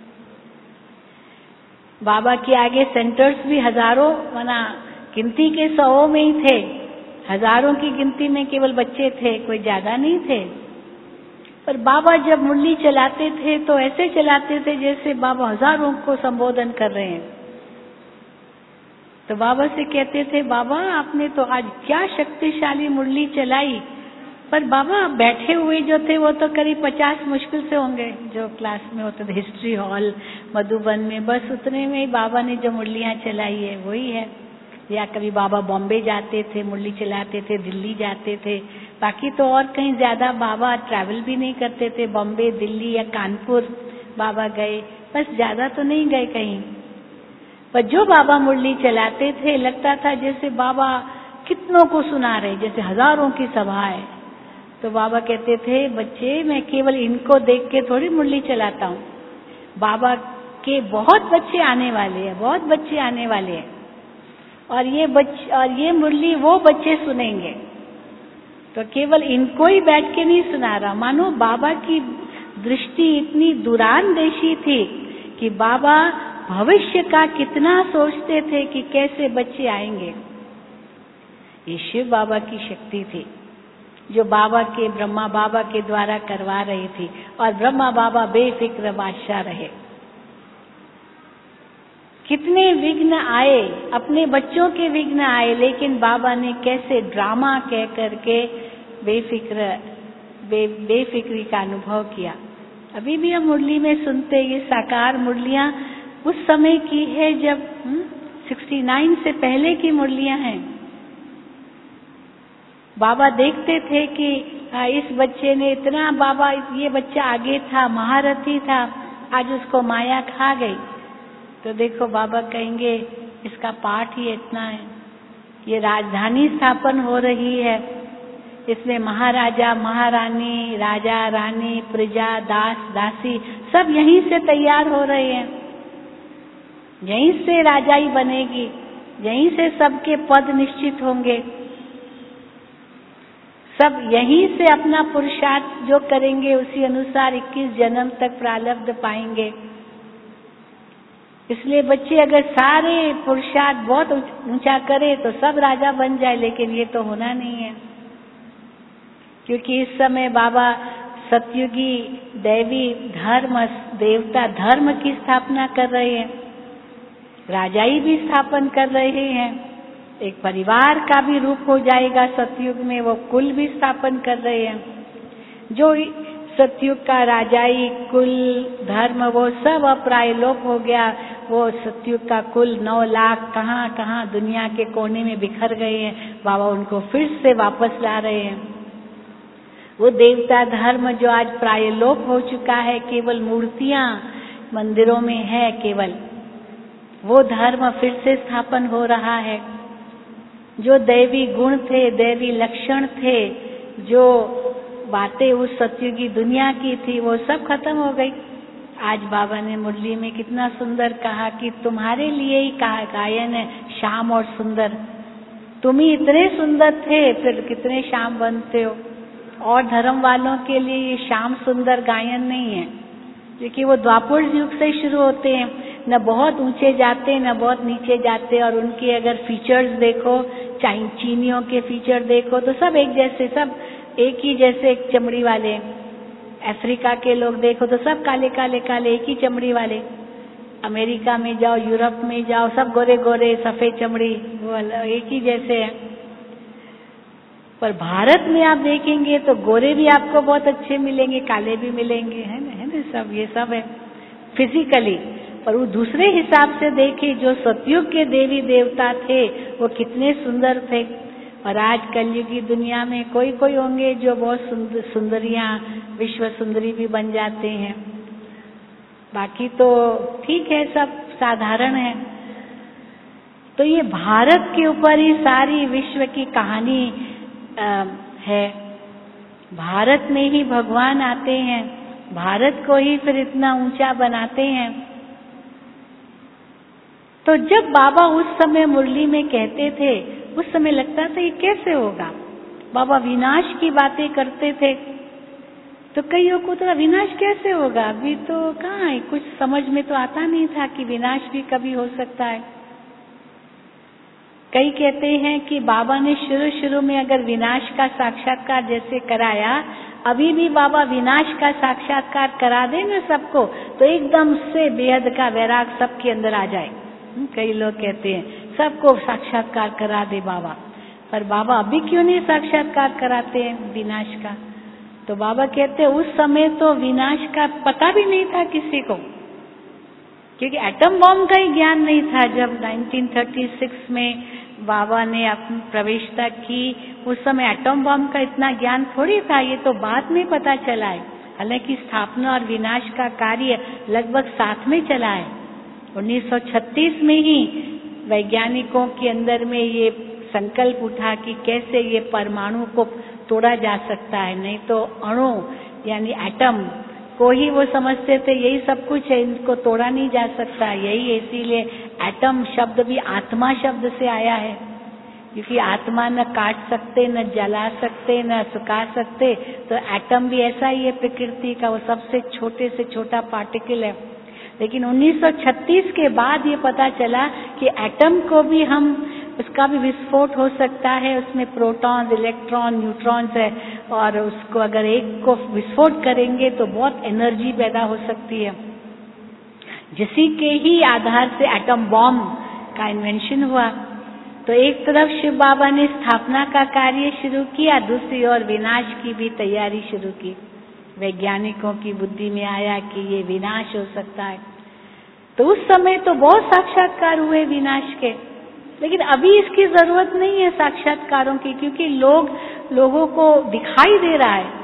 बाबा के आगे सेंटर्स भी हजारों मना गिनती के 100 में ही थे, हजारों की गिनती में केवल बच्चे थे, कोई ज्यादा नहीं थे। पर बाबा जब मुरली चलाते थे तो ऐसे चलाते थे जैसे बाबा हजारों को संबोधन कर रहे हैं। तो बाबा से कहते थे बाबा आपने तो आज क्या शक्तिशाली मुरली चलाई। पर बाबा बैठे हुए जो थे वो तो करीब 50 मुश्किल से होंगे जो क्लास में होते थे, हिस्ट्री हॉल मधुबन में, बस उतने में ही बाबा ने जो मुरलियां चलाई है वही है। या कभी बाबा बॉम्बे जाते थे मुरली चलाते थे, दिल्ली जाते थे, बाकी तो और कहीं ज्यादा बाबा ट्रैवल भी नहीं करते थे। बॉम्बे, दिल्ली या कानपुर बाबा गए, बस ज्यादा तो नहीं गए कहीं। पर जो बाबा मुरली चलाते थे लगता था जैसे बाबा कितनों को सुना रहे, जैसे हजारों की सभा है। तो बाबा कहते थे बच्चे मैं केवल इनको देख के थोड़ी मुरली चलाता हूँ, बाबा के बहुत बच्चे आने वाले हैं, बहुत बच्चे आने वाले हैं और ये मुरली वो बच्चे सुनेंगे। तो केवल इनको ही बैठ के नहीं सुना रहा, मानो बाबा की दृष्टि इतनी दूरांदेशी थी कि बाबा भविष्य का कितना सोचते थे कि कैसे बच्चे आएंगे। ये शिव बाबा की शक्ति थी जो बाबा के ब्रह्मा बाबा के द्वारा करवा रही थी और ब्रह्मा बाबा बेफिक्र बादशाह रहे। कितने विघ्न आए, अपने बच्चों के विघ्न आए, लेकिन बाबा ने कैसे ड्रामा कह करके बेफिक्री का अनुभव किया। अभी भी हम मुरली में सुनते ये साकार मुरलियां उस समय की है जब 69 से पहले की मुरलियां हैं। बाबा देखते थे कि इस बच्चे ने इतना, बाबा ये बच्चा आगे था, महारथी था, आज उसको माया खा गई। तो देखो बाबा कहेंगे इसका पाठ ही इतना है। ये राजधानी स्थापन हो रही है, इसमें महाराजा महारानी, राजा रानी, प्रजा, दास दासी सब यहीं से तैयार हो रहे हैं। यहीं से राजाई बनेगी, यहीं से सबके पद निश्चित होंगे, सब यहीं से अपना पुरुषार्थ जो करेंगे उसी अनुसार 21 जन्म तक प्रारब्ध पाएंगे। इसलिए बच्चे अगर सारे पुरुषार्थ बहुत ऊंचा करे तो सब राजा बन जाए, लेकिन ये तो होना नहीं है, क्योंकि इस समय बाबा सतयुगी दैवी धर्म, देवता धर्म की स्थापना कर रहे हैं, राजाई भी स्थापन कर रहे हैं, एक परिवार का भी रूप हो जाएगा सतयुग में, वो कुल भी स्थापन कर रहे हैं। जो सतयुग का राजाई कुल धर्म वो सब अप्राय लोप हो गया, वो सतयुग का कुल 9 लाख कहाँ कहाँ दुनिया के कोने में बिखर गए हैं, बाबा उनको फिर से वापस ला रहे हैं। वो देवता धर्म जो आज प्राय लोप हो चुका है, केवल मूर्तियां मंदिरों में है केवल, वो धर्म फिर से स्थापन हो रहा है। जो दैवी गुण थे, दैवी लक्षण थे, जो बातें उस सतयुगी दुनिया की थी, वो सब खत्म हो गई। आज बाबा ने मुरली में कितना सुंदर कहा कि तुम्हारे लिए ही कहा गायन है श्याम और सुंदर। तुम ही इतने सुंदर थे, फिर कितने श्याम बनते हो। और धर्म वालों के लिए ये श्याम सुंदर गायन नहीं है, क्योंकि वो द्वापर युग से शुरू होते हैं, न बहुत ऊंचे जाते न बहुत नीचे जाते। और उनके अगर फीचर्स देखो, चीनियों के फीचर देखो तो सब एक जैसे, सब एक ही जैसे, एक चमड़ी वाले। अफ्रीका के लोग देखो तो सब काले काले काले, एक ही चमड़ी वाले। अमेरिका में जाओ, यूरोप में जाओ, सब गोरे गोरे सफेद चमड़ी, वो एक ही जैसे हैं। पर भारत में आप देखेंगे तो गोरे भी आपको बहुत अच्छे मिलेंगे, काले भी मिलेंगे, है ना, सब ये सब है फिजिकली। पर वो दूसरे हिसाब से देखे, जो सतयुग के देवी देवता थे वो कितने सुंदर थे। और आज कलयुग की दुनिया में कोई कोई होंगे जो बहुत सुंदरियां, विश्व सुंदरी भी बन जाते हैं। बाकी तो ठीक है, सब साधारण है। तो ये भारत के ऊपर ही सारी विश्व की कहानी है। भारत में ही भगवान आते हैं, भारत को ही फिर इतना ऊंचा बनाते हैं। तो जब बाबा उस समय मुरली में कहते थे, उस समय लगता था ये कैसे होगा। बाबा विनाश की बातें करते थे, तो कईयों को तो विनाश कैसे होगा, अभी तो कहाँ है, कुछ समझ में तो आता नहीं था कि विनाश भी कभी हो सकता है। कई कहते हैं कि बाबा ने शुरू शुरू में अगर विनाश का साक्षात्कार जैसे कराया, अभी भी बाबा विनाश का साक्षात्कार करा दे ना सबको, तो एकदम से बेहद का वैराग सबके अंदर आ जाए। कई लोग कहते हैं सबको साक्षात्कार करा दे बाबा, पर बाबा अभी क्यों नहीं साक्षात्कार कराते हैं विनाश का। तो बाबा कहते उस समय तो विनाश का पता भी नहीं था किसी को, क्योंकि एटम बॉम्ब का ही ज्ञान नहीं था। जब 1936 में बाबा ने अपनी प्रवेशता की, उस समय एटम बॉम्ब का इतना ज्ञान थोड़ी था, ये तो बाद में पता चला है। हालांकि स्थापना और विनाश का कार्य लगभग साथ में चला है। 1936 में ही वैज्ञानिकों के अंदर में ये संकल्प उठा कि कैसे ये परमाणु को तोड़ा जा सकता है, नहीं तो अणु यानी एटम को ही वो समझते थे यही सब कुछ है, इनको तोड़ा नहीं जा सकता। यही इसीलिए एटम शब्द भी आत्मा शब्द से आया है, क्योंकि आत्मा न काट सकते, न जला सकते, न सुखा सकते। तो एटम भी ऐसा ही है प्रकृति का, वो सबसे छोटे से छोटा पार्टिकल है। लेकिन 1936 के बाद ये पता चला कि एटम को भी हम, उसका भी विस्फोट हो सकता है, उसमें प्रोटॉन्स, इलेक्ट्रॉन, न्यूट्रॉन्स है, और उसको अगर एक को विस्फोट करेंगे तो बहुत एनर्जी पैदा हो सकती है। जिसी के ही आधार से एटम बॉम्ब का इन्वेंशन हुआ। तो एक तरफ शिव बाबा ने स्थापना का कार्य शुरू किया, दूसरी ओर विनाश की भी तैयारी शुरू की। वैज्ञानिकों की बुद्धि में आया कि ये विनाश हो सकता है, तो उस समय तो बहुत साक्षात्कार हुए विनाश के। लेकिन अभी इसकी जरूरत नहीं है साक्षात्कारों की, क्योंकि लोगों को दिखाई दे रहा है।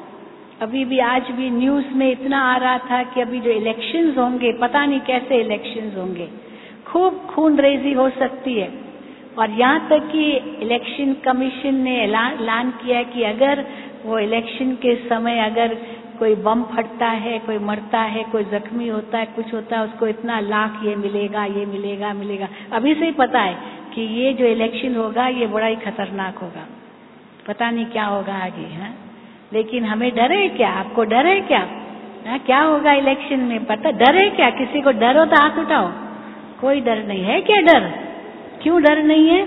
अभी भी आज भी न्यूज में इतना आ रहा था कि अभी जो इलेक्शंस होंगे, पता नहीं कैसे इलेक्शंस होंगे, खूब खूनरेजी हो सकती है। और यहाँ तक कि इलेक्शन कमीशन ने ऐलान किया कि अगर वो इलेक्शन के समय अगर कोई बम फटता है, कोई मरता है, कोई जख्मी होता है, कुछ होता है, उसको इतना लाख ये मिलेगा, ये मिलेगा, मिलेगा। अभी से ही पता है कि ये जो इलेक्शन होगा ये बड़ा ही खतरनाक होगा, पता नहीं क्या होगा आगे। है लेकिन हमें डर है क्या? आपको डर है क्या? क्या होगा इलेक्शन में? पता डर है क्या? किसी को डर हो तो हाथ उठाओ। कोई डर नहीं है क्या? डर क्यों डर नहीं है?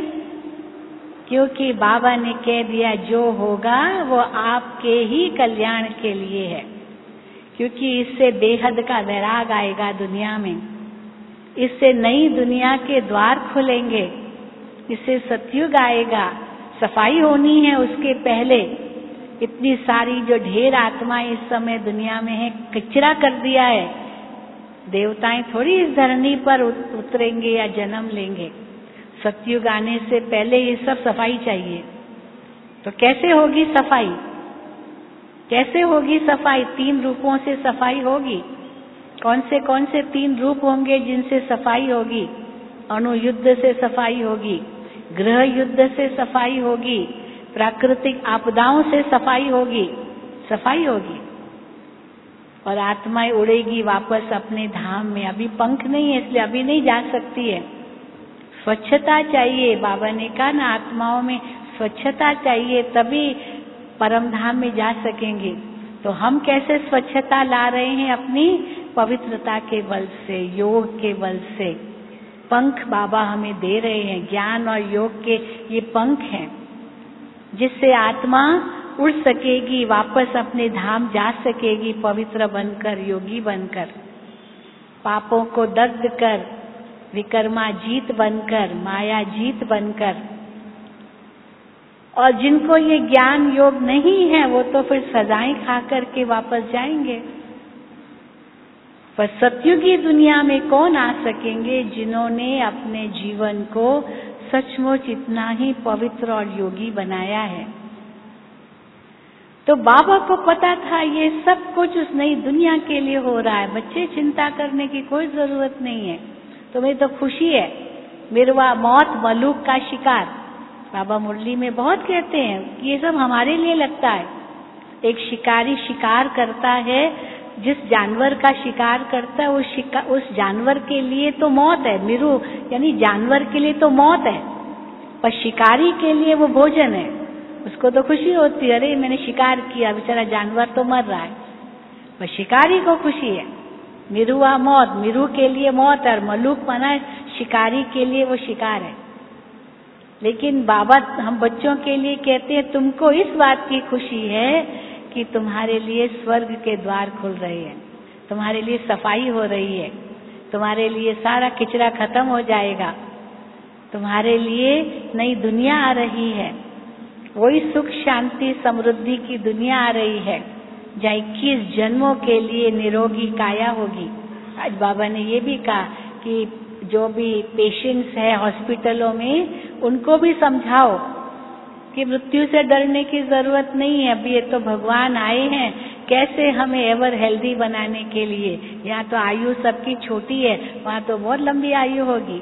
क्योंकि बाबा ने कह दिया जो होगा वो आपके ही कल्याण के लिए है, क्योंकि इससे बेहद का वैराग आएगा दुनिया में, इससे नई दुनिया के द्वार खुलेंगे, इससे सतयुग आएगा। सफाई होनी है उसके पहले। इतनी सारी जो ढेर आत्माएं इस समय दुनिया में है, कचरा कर दिया है। देवताएं थोड़ी इस धरनी पर उतरेंगे या जन्म लेंगे। सतयुग आने से पहले ये सब सफाई चाहिए। तो कैसे होगी सफाई? कैसे होगी सफाई? 3 रूपों से सफाई होगी। कौन से 3 रूप होंगे जिनसे सफाई होगी? अणु युद्ध से सफाई होगी, गृह युद्ध से सफाई होगी, प्राकृतिक आपदाओं से सफाई होगी। और आत्माएं उड़ेगी वापस अपने धाम में। अभी पंख नहीं है इसलिए अभी नहीं जा सकती है। स्वच्छता चाहिए, बाबा ने कहा ना, आत्माओं में स्वच्छता चाहिए, तभी परम धाम में जा सकेंगे। तो हम कैसे स्वच्छता ला रहे हैं? अपनी पवित्रता के बल से, योग के बल से। पंख बाबा हमें दे रहे हैं, ज्ञान और योग के ये पंख हैं, जिससे आत्मा उड़ सकेगी, वापस अपने धाम जा सकेगी, पवित्र बनकर, योगी बनकर, पापों को दग्ध कर, विकर्मा जीत बनकर, माया जीत बनकर। और जिनको ये ज्ञान योग नहीं है वो तो फिर सजाएं खा करके वापस जाएंगे। पर सतयुगी दुनिया में कौन आ सकेंगे? जिन्होंने अपने जीवन को सचमुच इतना ही पवित्र और योगी बनाया है। तो बाबा को पता था ये सब कुछ उस नई दुनिया के लिए हो रहा है। बच्चे, चिंता करने की कोई जरूरत नहीं है, तुम्हें तो खुशी है। मिरवा, मौत, मलूक का शिकार, बाबा मुरली में बहुत कहते हैं कि ये सब हमारे लिए लगता है। एक शिकारी शिकार करता है, जिस जानवर का शिकार करता है उस जानवर के लिए तो मौत है। मिरु यानी जानवर के लिए तो मौत है, पर शिकारी के लिए वो भोजन है। उसको तो खुशी होती है, अरे मैंने शिकार किया, बेचारा जानवर तो मर रहा है, पर शिकारी को खुशी है। मिरुआ मौत, मिरु के लिए मौत, और मलूक माना शिकारी के लिए वो शिकार है। लेकिन बाबा हम बच्चों के लिए कहते हैं, तुमको इस बात की खुशी है कि तुम्हारे लिए स्वर्ग के द्वार खुल रहे हैं, तुम्हारे लिए सफाई हो रही है, तुम्हारे लिए सारा किचरा खत्म हो जाएगा, तुम्हारे लिए नई दुनिया आ रही है, वही सुख शांति समृद्धि की दुनिया आ रही है, जहाँ 21 जन्मों के लिए निरोगी काया होगी। आज बाबा ने ये भी कहा कि जो भी पेशेंट्स है हॉस्पिटलों में, उनको भी समझाओ कि मृत्यु से डरने की जरूरत नहीं है। अभी ये तो भगवान आए हैं कैसे हमें एवर हेल्दी बनाने के लिए। यहाँ तो आयु सबकी छोटी है, वहाँ तो बहुत लंबी आयु होगी।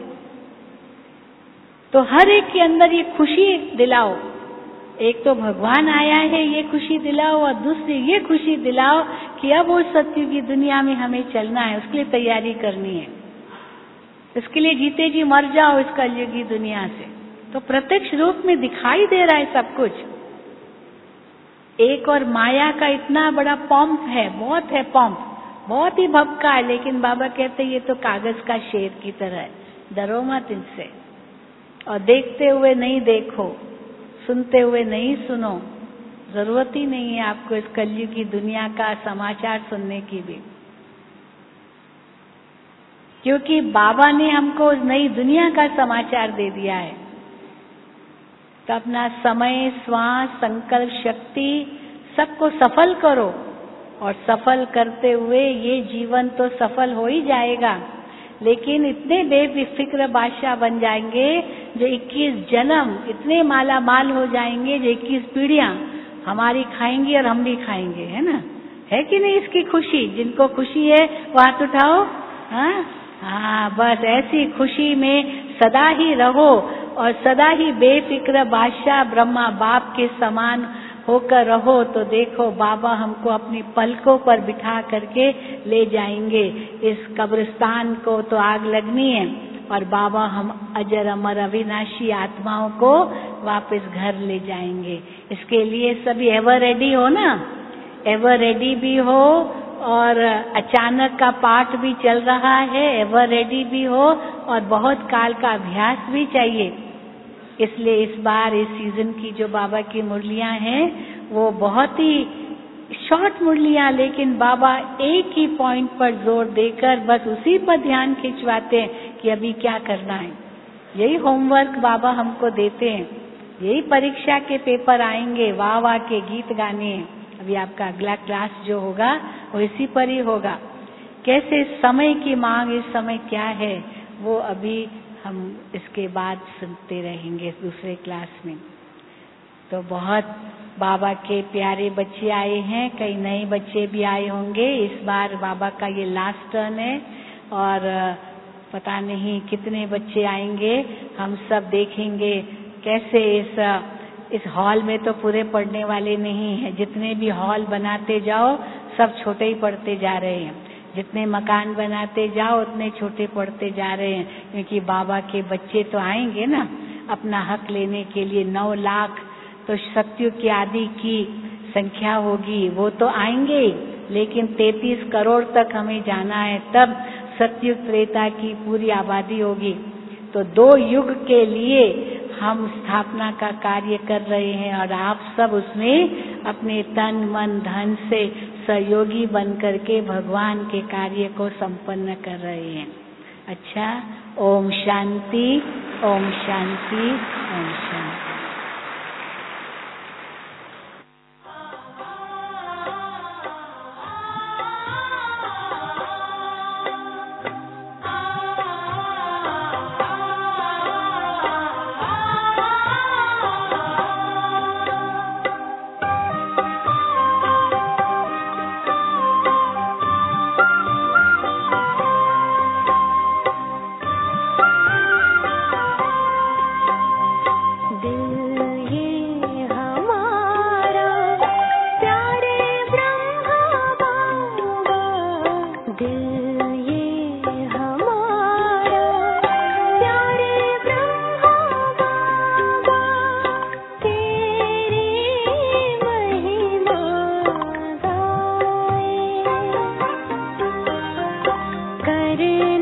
तो हर एक के अंदर ये खुशी दिलाओ। एक तो भगवान आया है ये खुशी दिलाओ, और दूसरी ये खुशी दिलाओ कि अब उस सत्य की दुनिया में हमें चलना है, उसके लिए तैयारी करनी है। इसके लिए जीते जी मर जाओ इस कलयुगी दुनिया से। तो प्रत्यक्ष रूप में दिखाई दे रहा है सब कुछ। एक और माया का इतना बड़ा पंप है, बहुत है पंप, बहुत ही भपका है। लेकिन बाबा कहते ये तो कागज का शेर की तरह है, डरो मत इनसे। और देखते हुए नहीं देखो, सुनते हुए नहीं सुनो, जरूरत ही नहीं है आपको इस कलयुगी दुनिया का समाचार सुनने की भी, क्योंकि बाबा ने हमको नई दुनिया का समाचार दे दिया है। तो अपना समय, श्वास, संकल्प शक्ति सबको सफल करो, और सफल करते हुए ये जीवन तो सफल हो ही जाएगा। लेकिन इतने बेफिक्र बादशाह बन जाएंगे जो 21 जन्म इतने माला माल हो जाएंगे, जो 21 पीढ़ियां हमारी खाएंगी और हम भी खाएंगे, है ना? है कि नहीं इसकी खुशी? जिनको खुशी है वो हाथ उठाओ। हाँ, बस ऐसी खुशी में सदा ही रहो, और सदा ही बेफिक्र बादशाह ब्रह्मा बाप के समान होकर रहो। तो देखो बाबा हमको अपनी पलकों पर बिठा करके ले जाएंगे। इस कब्रिस्तान को तो आग लगनी है, और बाबा हम अजर अमर अविनाशी आत्माओं को वापस घर ले जाएंगे। इसके लिए सभी एवर रेडी हो ना, एवर रेडी भी हो, और अचानक का पाठ भी चल रहा है, एवर रेडी भी हो, और बहुत काल का अभ्यास भी चाहिए। इसलिए इस बार इस सीजन की जो बाबा की मुरलियां हैं वो बहुत ही शॉर्ट मुरलियां, लेकिन बाबा एक ही पॉइंट पर जोर देकर बस उसी पर ध्यान खिंचवाते हैं कि अभी क्या करना है। यही होमवर्क बाबा हमको देते हैं, यही परीक्षा के पेपर आएंगे, वाह वाह के गीत गाने हैं। अभी आपका अगला क्लास जो होगा वो इसी पर ही होगा। कैसे समय की मांग इस समय क्या है वो अभी हम इसके बाद सुनते रहेंगे दूसरे क्लास में। तो बहुत बाबा के प्यारे बच्चे आए हैं, कई नए बच्चे भी आए होंगे। इस बार बाबा का ये लास्ट टर्न है और पता नहीं कितने बच्चे आएंगे। हम सब देखेंगे कैसे इस हॉल में तो पूरे पढ़ने वाले नहीं हैं। जितने भी हॉल बनाते जाओ सब छोटे ही पढ़ते जा रहे हैं। जितने मकान बनाते जाओ उतने छोटे पढ़ते जा रहे हैं, क्योंकि बाबा के बच्चे तो आएंगे ना अपना हक लेने के लिए। 9 लाख तो सतयुग की आदि की संख्या होगी, वो तो आएंगे ही, लेकिन 33 करोड़ तक हमें जाना है, तब सतयुग त्रेता की पूरी आबादी होगी। तो 2 युग के लिए हम स्थापना का कार्य कर रहे हैं और आप सब उसमें अपने तन मन धन से सहयोगी बन करके भगवान के कार्य को संपन्न कर रहे हैं। अच्छा, ओम शांति, ओम शांति, ओम शांति। करे